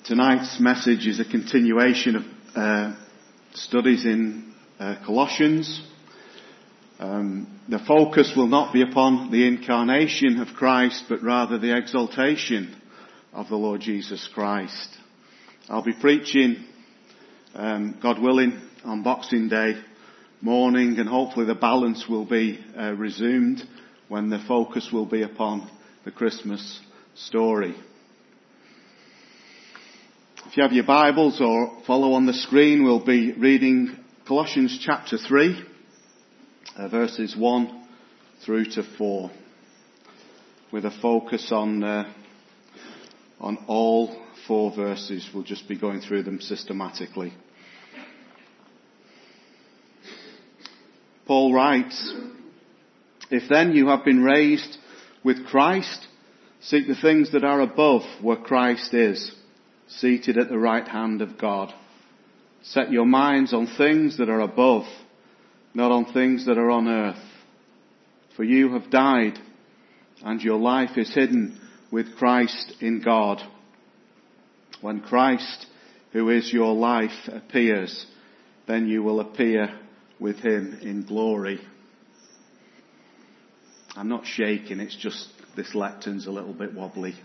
Tonight's message is a continuation of studies in Colossians. The focus will not be upon the incarnation of Christ, but rather the exaltation of the Lord Jesus Christ. I'll be preaching, God willing, on Boxing Day morning, and hopefully the balance will be resumed when the focus will be upon the Christmas story. If you have your Bibles or follow on the screen, we'll be reading Colossians chapter 3, verses 1 through to 4, with a focus on all 4 verses. We'll just be going through them systematically. Paul writes, "If then you have been raised with Christ, seek the things that are above, where Christ is, seated at the right hand of God. Set your minds on things that are above, not on things that are on earth. For you have died, and your life is hidden with Christ in God. When Christ, who is your life, appears, then you will appear with him in glory." I'm not shaking, it's just this lectern's a little bit wobbly.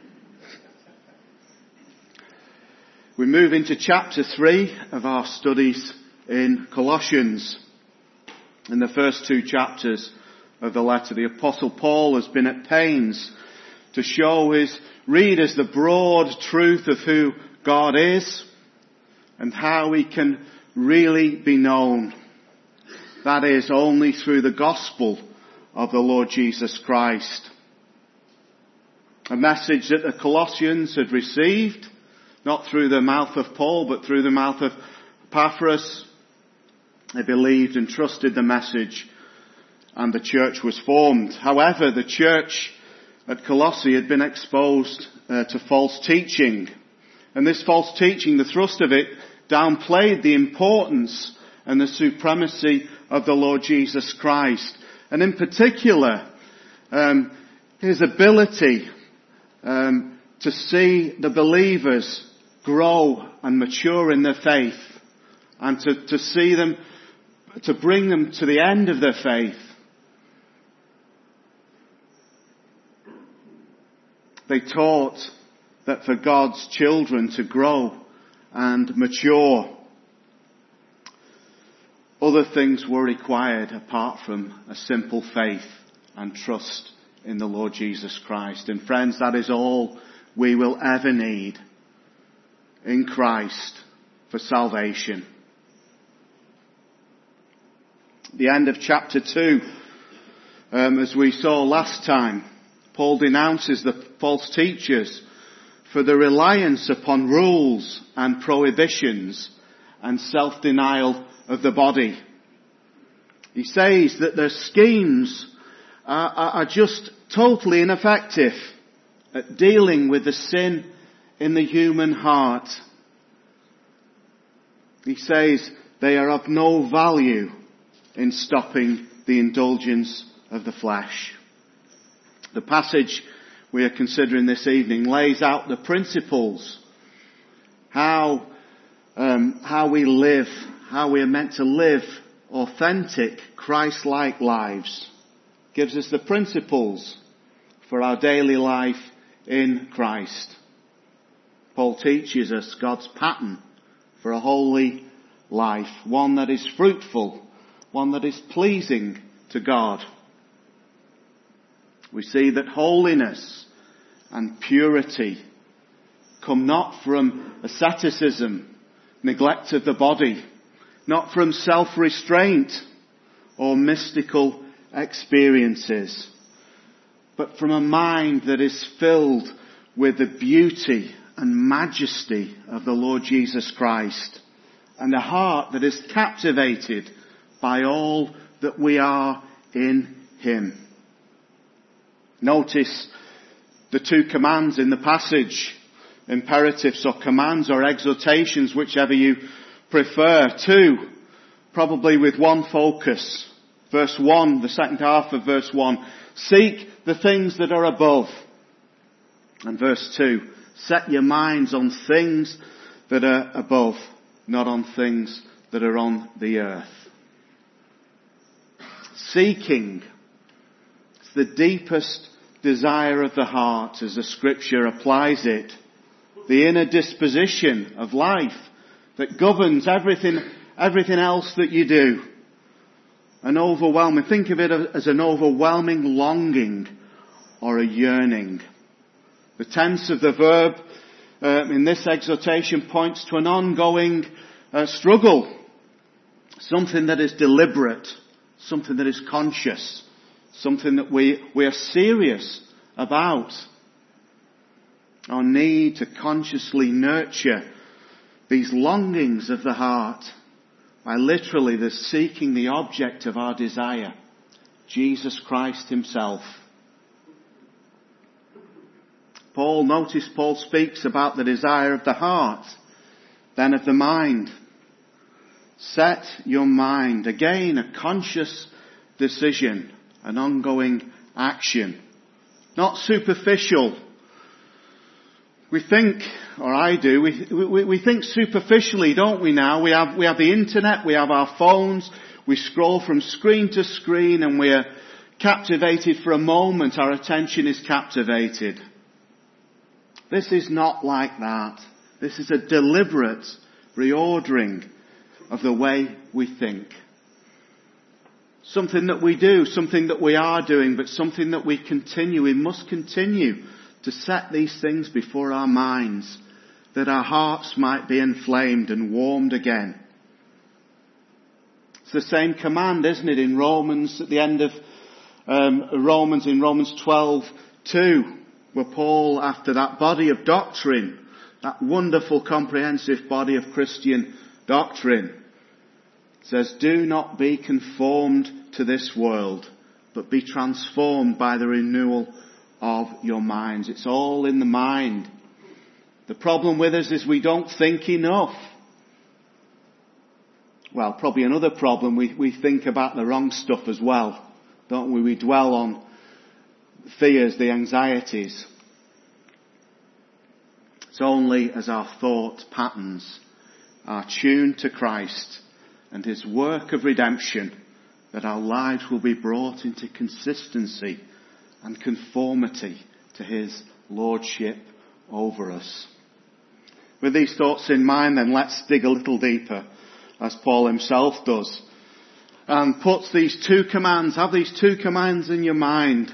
We move into chapter 3 of our studies in Colossians. In the first 2 chapters of the letter, the Apostle Paul has been at pains to show his readers the broad truth of who God is and how he can really be known. That is, only through the gospel of the Lord Jesus Christ. A message that the Colossians had received, not through the mouth of Paul, but through the mouth of Epaphras. They believed and trusted the message, and the church was formed. However, the church at Colossae had been exposed to false teaching. And this false teaching, the thrust of it, downplayed the importance and the supremacy of the Lord Jesus Christ. And in particular, his ability to see the believers grow and mature in their faith, and to see them, to bring them to the end of their faith. They taught that for God's children to grow and mature, other things were required apart from a simple faith and trust in the Lord Jesus Christ. And friends, that is all we will ever need in Christ for salvation. The end of chapter 2, as we saw last time, Paul denounces the false teachers for the reliance upon rules and prohibitions and self-denial of the body. He says that their schemes are just totally ineffective at dealing with the sin in the human heart. He says they are of no value in stopping the indulgence of the flesh. The passage we are considering this evening lays out the principles, how we live, how we are meant to live authentic, Christ-like lives. Gives us the principles for our daily life in Christ. Paul teaches us God's pattern for a holy life, one that is fruitful, one that is pleasing to God. We see that holiness and purity come not from asceticism, neglect of the body, not from self-restraint or mystical experiences, but from a mind that is filled with the beauty and majesty of the Lord Jesus Christ, and a heart that is captivated by all that we are in him. Notice the 2 commands in the passage, imperatives or commands or exhortations, whichever you prefer. 2, probably with one focus. Verse 1, the second half of verse 1, seek the things that are above. And verse 2, Set your minds on things that are above, not on things that are on the earth. Seeking. It's the deepest desire of the heart as the scripture applies it. The inner disposition of life that governs everything else that you do. An overwhelming, think of it as an overwhelming longing or a yearning. The tense of the verb in this exhortation points to an ongoing struggle. Something that is deliberate, something that is conscious, something that we are serious about. Our need to consciously nurture these longings of the heart by literally the seeking the object of our desire, Jesus Christ himself. Notice Paul speaks about the desire of the heart, then of the mind. Set your mind. Again, a conscious decision, an ongoing action. Not superficial. We think, or I do, we think superficially, don't we now? We have the internet, we have our phones, we scroll from screen to screen and we're captivated for a moment. Our attention is captivated. This is not like that. This is a deliberate reordering of the way we think. Something that we do, something that we are doing, but something that we must continue to set these things before our minds, that our hearts might be inflamed and warmed again. It's the same command, isn't it, in Romans, at the end of Romans 12:2, where Paul, after that body of doctrine, that wonderful comprehensive body of Christian doctrine, says, do not be conformed to this world, but be transformed by the renewal of your minds. It's all in the mind. The problem with us is we don't think enough. Well, probably another problem, we think about the wrong stuff as well, don't we? We dwell on fears, the anxieties. It's only as our thought patterns are tuned to Christ and his work of redemption that our lives will be brought into consistency and conformity to his lordship over us. With these thoughts in mind, then, let's dig a little deeper, as Paul himself does, and puts these two commands, have these two commands in your mind,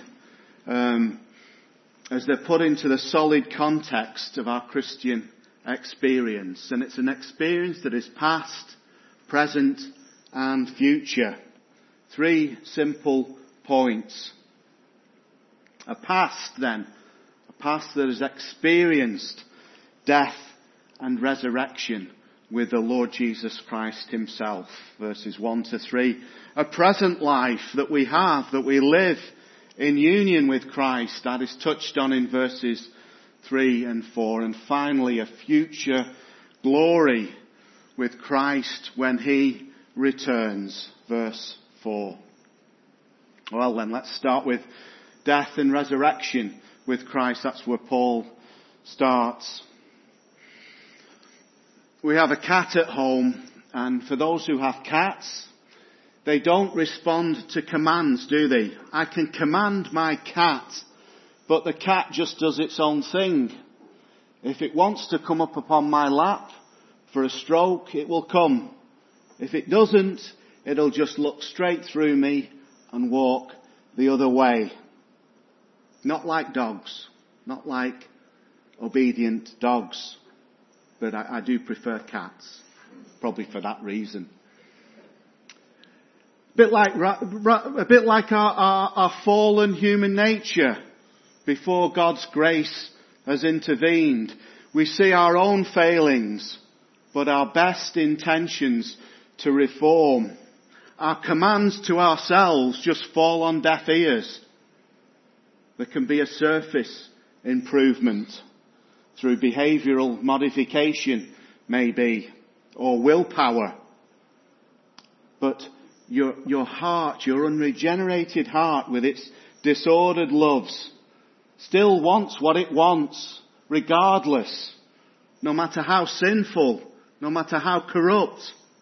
as they're put into the solid context of our Christian experience. And it's an experience that is past, present, and future. 3 simple points. A past, then. A past that has experienced death and resurrection with the Lord Jesus Christ himself. Verses 1-3. A present life that we have, that we live in union with Christ. That is touched on in verses 3 and 4. And finally, a future glory with Christ when he returns. Verse 4. Well then, let's start with death and resurrection with Christ. That's where Paul starts. We have a cat at home, and for those who have cats, they don't respond to commands, do they? I can command my cat, but the cat just does its own thing. If it wants to come up upon my lap for a stroke, it will come. If it doesn't, it'll just look straight through me and walk the other way. Not like dogs, not like obedient dogs, but I do prefer cats, probably for that reason. A bit like our fallen human nature before God's grace has intervened. We see our own failings, but our best intentions to reform. Our commands to ourselves just fall on deaf ears. There can be a surface improvement through behavioural modification, maybe, or willpower. But your heart, your unregenerated heart with its disordered loves, still wants what it wants regardless, no matter how sinful, no matter how corrupt.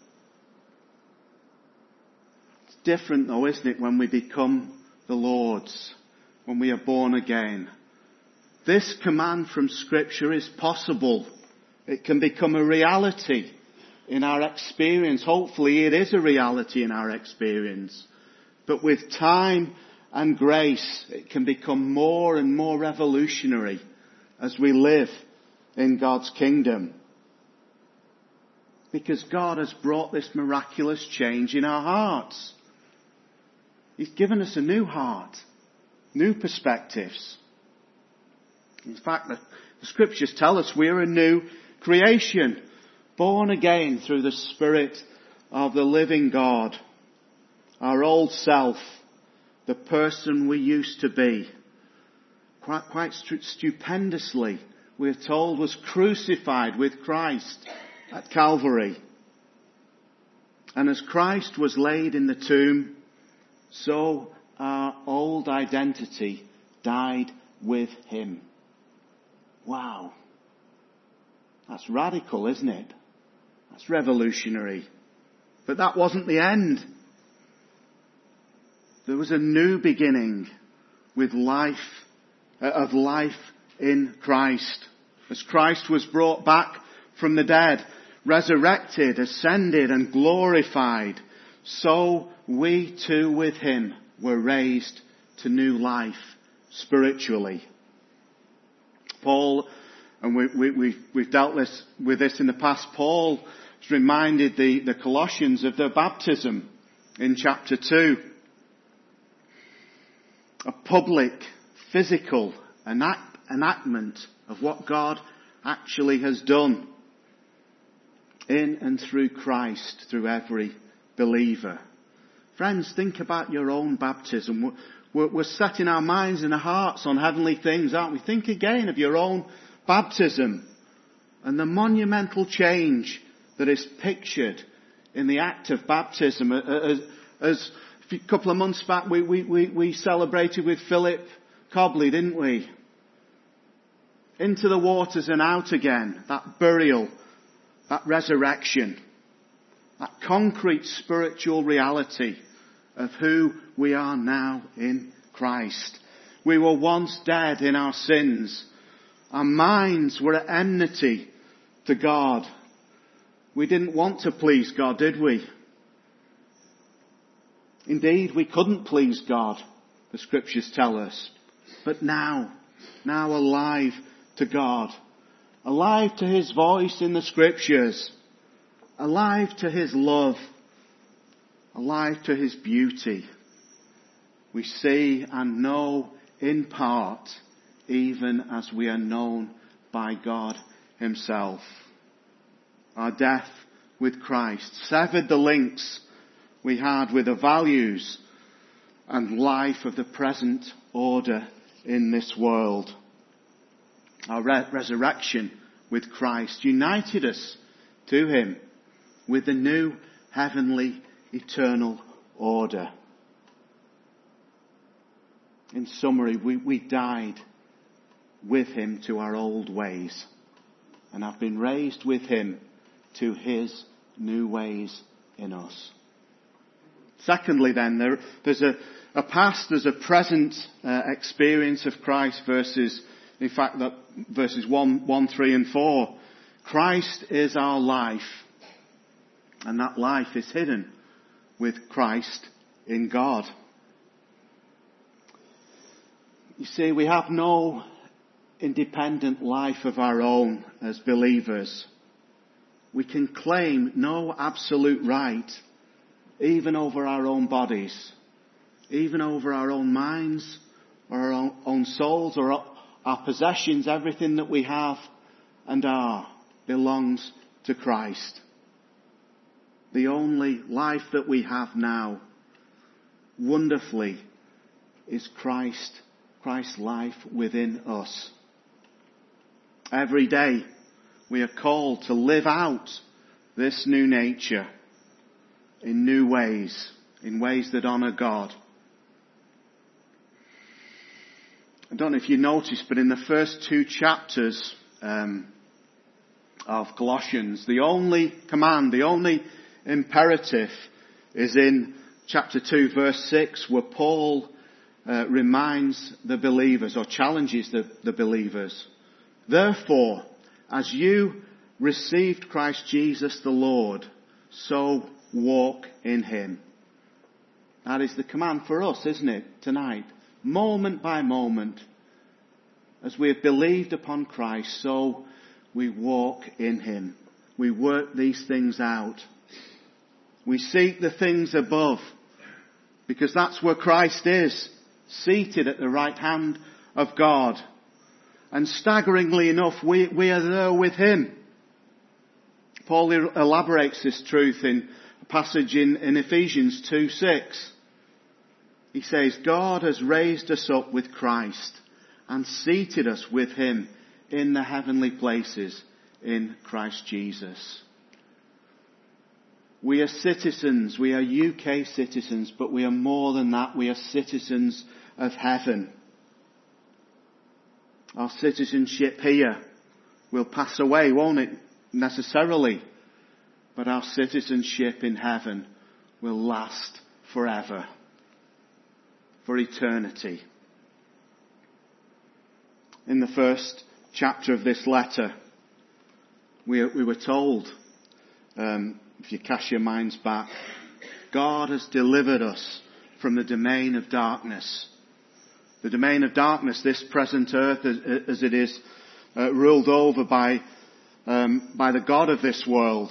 It's different though, isn't it, when we become the Lord's, when we are born again. This command from Scripture is possible. It can become a reality in our experience. Hopefully it is a reality in our experience. But with time and grace, it can become more and more revolutionary as we live in God's kingdom. Because God has brought this miraculous change in our hearts. He's given us a new heart, new perspectives. In fact, the Scriptures tell us we're a new creation, born again through the Spirit of the living God. Our old self, the person we used to be, quite stupendously, we're told, was crucified with Christ at Calvary. And as Christ was laid in the tomb, so our old identity died with him. Wow. That's radical, isn't it? That's revolutionary. But that wasn't the end. There was a new beginning with life in Christ. As Christ was brought back from the dead, resurrected, ascended and glorified, so we too with him were raised to new life spiritually. Paul, and we've dealt with this in the past, Paul has reminded the Colossians of their baptism in chapter 2. A public, physical enactment of what God actually has done in and through Christ, through every believer. Friends, think about your own baptism. We're setting our minds and our hearts on heavenly things, aren't we? Think again of your own baptism and the monumental change that is pictured in the act of baptism. As a couple of months back we celebrated with Philip Cobley, didn't we? Into the waters and out again. That burial, that resurrection, that concrete spiritual reality of who we are now in Christ. We were once dead in our sins. Our minds were at enmity to God. We didn't want to please God, did we? Indeed, we couldn't please God, the Scriptures tell us. But now alive to God, alive to His voice in the Scriptures, alive to His love, alive to His beauty. We see and know in part, even as we are known by God Himself. Our death with Christ severed the links we had with the values and life of the present order in this world. Our resurrection with Christ united us to Him with the new heavenly eternal order. In summary, we died with Him to our old ways and have been raised with Him to His new ways in us. Secondly then, there's a past, there's a present experience of Christ verses 1, 3 and 4. Christ is our life, and that life is hidden with Christ in God. You see, we have no independent life of our own as believers. We can claim no absolute right even over our own bodies, even over our own minds, or our own souls, or our possessions. Everything that we have and are belongs to Christ. The only life that we have now, wonderfully, is Christ's life within us. Every day we are called to live out this new nature in new ways, in ways that honour God. I don't know if you noticed, but in the first 2 chapters of Colossians, the only command, the only imperative is in chapter 2 verse 6, where Paul reminds the believers or challenges the believers. Therefore, as you received Christ Jesus the Lord, so walk in him. That is the command for us, isn't it, tonight? Moment by moment, as we have believed upon Christ, so we walk in him. We work these things out. We seek the things above, because that's where Christ is, seated at the right hand of God. And staggeringly enough, we are there with him. Paul elaborates this truth in a passage in Ephesians 2:6. He says, God has raised us up with Christ and seated us with him in the heavenly places in Christ Jesus. We are citizens, we are UK citizens, but we are more than that. We are citizens of heaven. Our citizenship here will pass away, won't it? Necessarily. But our citizenship in heaven will last forever. For eternity. In the first chapter of this letter, we were told, if you cast your minds back, God has delivered us from the domain of darkness. The domain of darkness, this present earth as it is ruled over by the God of this world.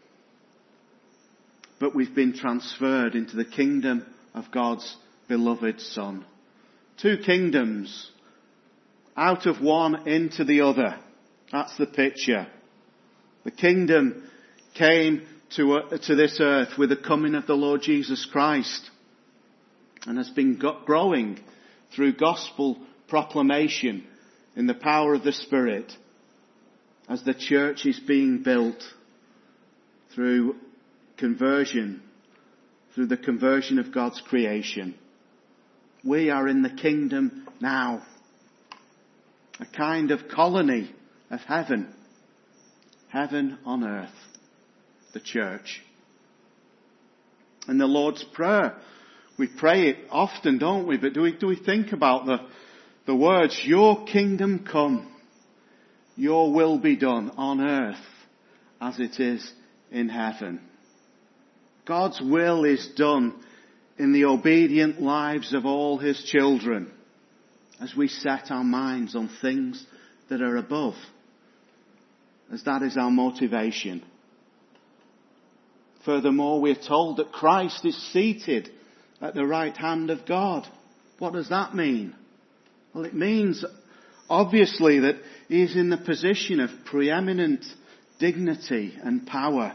But we've been transferred into the kingdom of God's beloved Son. 2 kingdoms, out of one into the other. That's the picture. The kingdom came to this earth with the coming of the Lord Jesus Christ, and has been growing through gospel proclamation in the power of the Spirit as the church is being built through conversion, through the conversion of God's creation. We are in the kingdom now. A kind of colony of heaven. Heaven on earth. The church. And the Lord's Prayer. We pray it often, don't we? But do we think about the words, your kingdom come, your will be done on earth as it is in heaven. God's will is done in the obedient lives of all his children as we set our minds on things that are above, as that is our motivation. Furthermore, we are told that Christ is seated at the right hand of God. What does that mean? Well, it means, obviously, that he is in the position of preeminent dignity and power.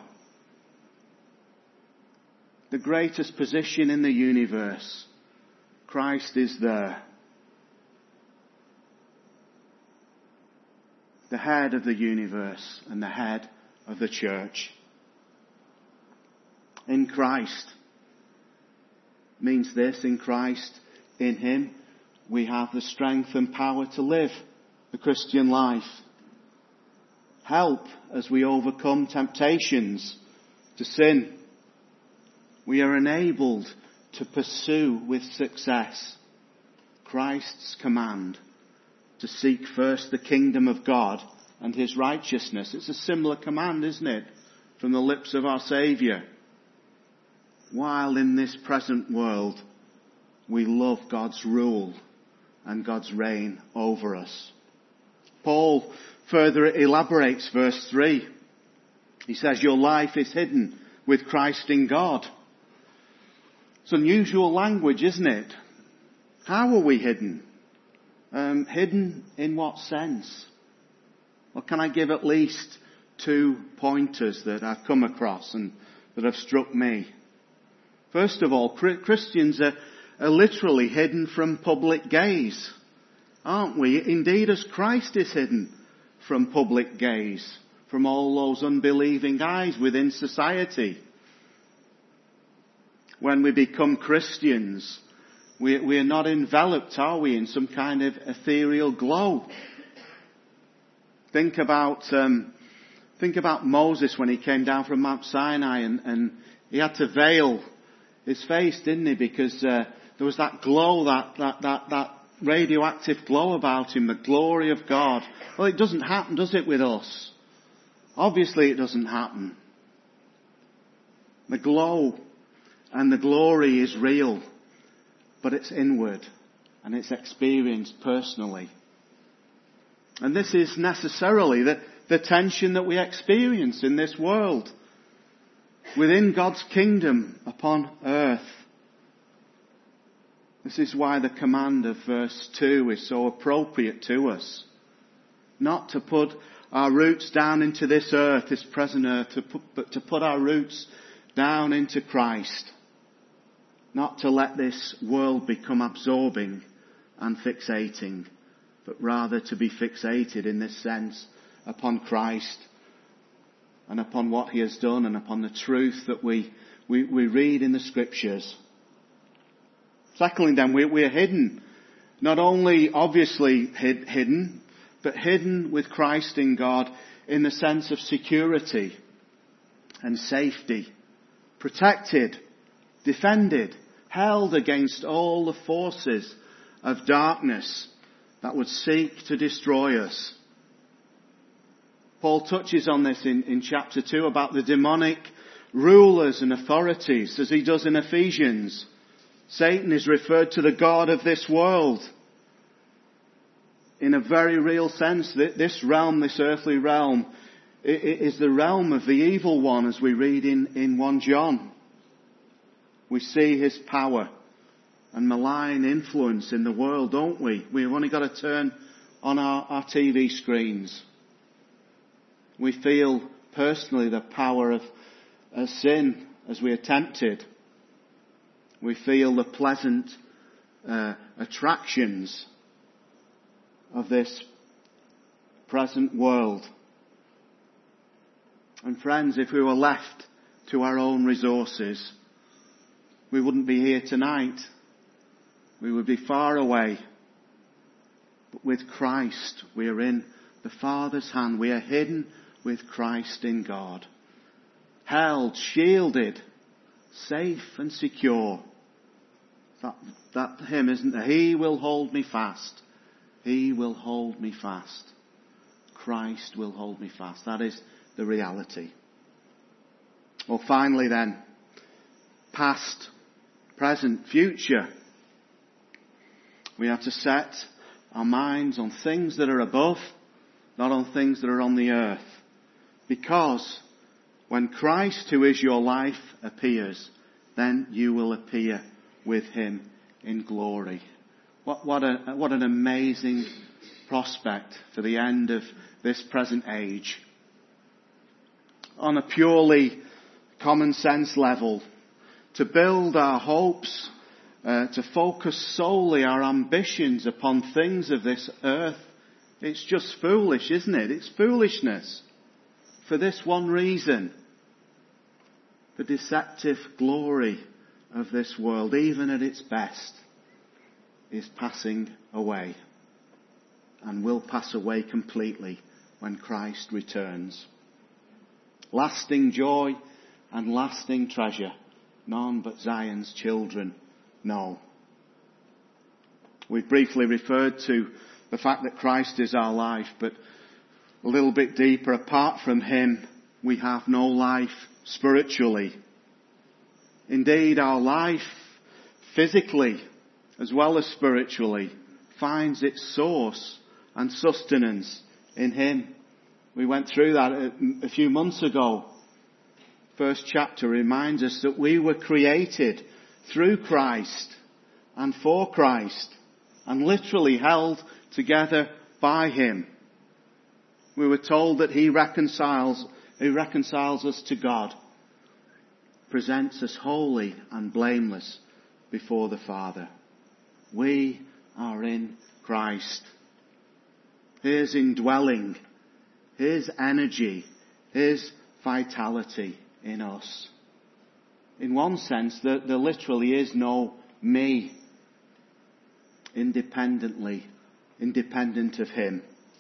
The greatest position in the universe. Christ is there. The head of the universe and the head of the church. In Christ means this, in Christ, in him, we have the strength and power to live the Christian life. Help as we overcome temptations to sin. We are enabled to pursue with success Christ's command to seek first the kingdom of God and his righteousness. It's a similar command, isn't it, from the lips of our Saviour. While in this present world we love God's rule and God's reign over us. Paul further elaborates verse 3. He says, your life is hidden with Christ in God. It's unusual language, isn't it? How are we hidden? Hidden in what sense? Well, can I give at least 2 pointers that I've come across and that have struck me? First of all, Christians are literally hidden from public gaze, aren't we? Indeed, as Christ is hidden from public gaze, from all those unbelieving eyes within society. When we become Christians, We are not enveloped, are we, in some kind of ethereal glow. Think about Moses when he came down from Mount Sinai and he had to veil his face, didn't he? Because there was that glow, that radioactive glow about him, the glory of God. Well, it doesn't happen, does it, with us? Obviously it doesn't happen. The glow and the glory is real, but it's inward and it's experienced personally. And this is necessarily the tension that we experience in this world, within God's kingdom upon earth. This is why the command of verse 2 is so appropriate to us. Not to put our roots down into this earth, this present earth, but to put our roots down into Christ. Not to let this world become absorbing and fixating, but rather to be fixated in this sense upon Christ and upon what He has done and upon the truth that we read in the Scriptures. Secondly then, we are hidden. Not only obviously hidden, but hidden with Christ in God in the sense of security and safety. Protected, defended, held against all the forces of darkness that would seek to destroy us. Paul touches on this in chapter 2 about the demonic rulers and authorities, as he does in Ephesians. Satan is referred to the God of this world. In a very real sense, this realm, this earthly realm, is the realm of the evil one, as we read in 1 John. We see his power and malign influence in the world, don't we? We've only got to turn on our TV screens. We feel personally the power of sin as we are tempted. We feel the pleasant attractions of this present world. And friends, if we were left to our own resources, we wouldn't be here tonight. We would be far away. But with Christ, we are in the Father's hand. We are hidden with Christ in God. Held, shielded, safe and secure. That hymn, isn't there? He will hold me fast. He will hold me fast. Christ will hold me fast. That is the reality. Well, finally then, past, present, future. We have to set our minds on things that are above, not on things that are on the earth. Because when Christ, who is your life, appears, then you will appear with Him in glory. What an amazing prospect for the end of this present age. On a purely common sense level, to build our hopes, to focus solely our ambitions upon things of this earth, it's just foolish, isn't it? It's foolishness. For this one reason. The deceptive glory of this world, even at its best, is passing away and will pass away completely when Christ returns. Lasting joy and lasting treasure, none but Zion's children know. We've briefly referred to the fact that Christ is our life, but a little bit deeper, apart from Him, we have no life spiritually. Indeed, our life, physically as well as spiritually, finds its source and sustenance in Him. We went through that a few months ago. First chapter reminds us that we were created through Christ and for Christ and literally held together by Him. We were told that He reconciles us to God, presents us holy and blameless before the Father. We are in Christ. His indwelling, His energy, His vitality in us. In one sense, there literally is no me independent of him.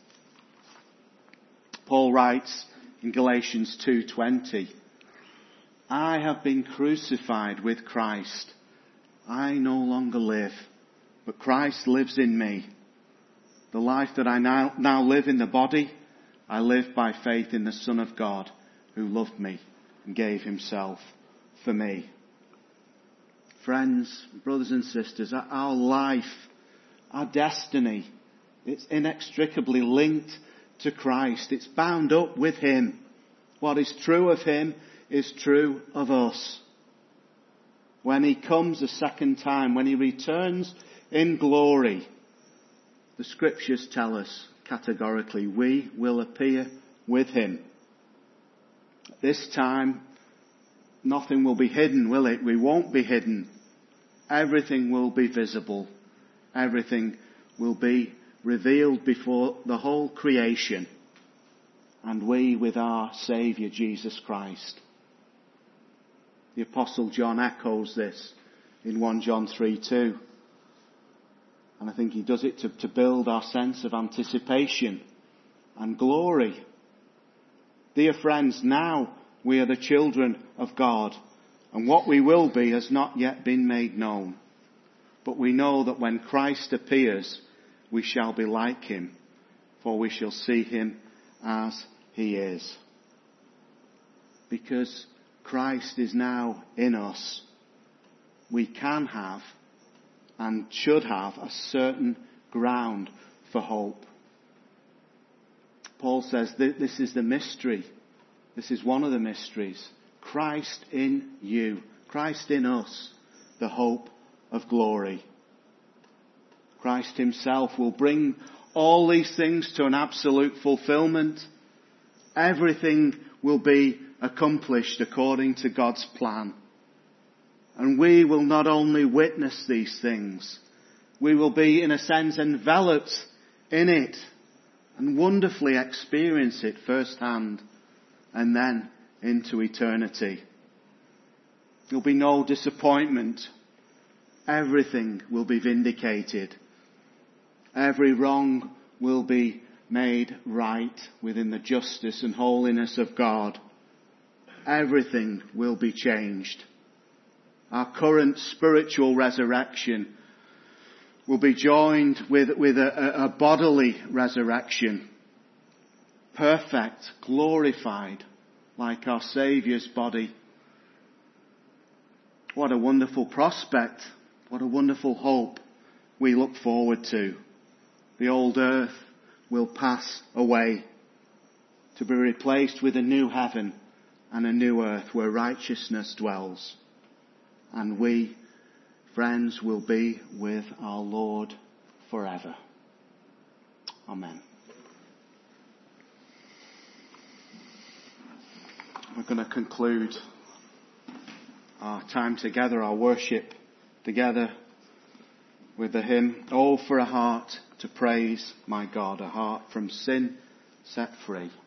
Paul writes in Galatians 2:20, I have been crucified with Christ. I no longer live, but Christ lives in me. The life that I now live in the body, I live by faith in the Son of God, who loved me and gave himself for me. Friends, brothers and sisters, our life, our destiny, it's inextricably linked to Christ. It's bound up with him. What is true of him is true of us. When he comes a second time, when he returns in glory, the scriptures tell us categorically we will appear with him. This time, nothing will be hidden, will it? We won't be hidden. Everything will be visible. Everything will be revealed before the whole creation. And we with our Saviour Jesus Christ. The Apostle John echoes this in 1 John 3:2. And I think he does it to build our sense of anticipation and glory. Dear friends, now we are the children of God, and what we will be has not yet been made known. But we know that when Christ appears, we shall be like him, for we shall see him as he is. Because Christ is now in us, we can have and should have a certain ground for hope. Paul says this is the mystery. This is one of the mysteries. Christ in you. Christ in us. The hope of glory. Christ himself will bring all these things to an absolute fulfillment. Everything will be accomplished according to God's plan. And we will not only witness these things, we will be, in a sense, enveloped in it and wonderfully experience it firsthand and then into eternity. There'll be no disappointment. Everything will be vindicated. Every wrong will be made right within the justice and holiness of God. Everything will be changed. Our current spiritual resurrection will be joined with a bodily resurrection. Perfect, glorified, like our Saviour's body. What a wonderful prospect. What a wonderful hope we look forward to. The old earth will pass away to be replaced with a new heaven and a new earth where righteousness dwells. And we, friends, will be with our Lord forever. Amen. We're going to conclude our time together, our worship together, with the hymn, Oh, for a heart to praise my God, a heart from sin set free.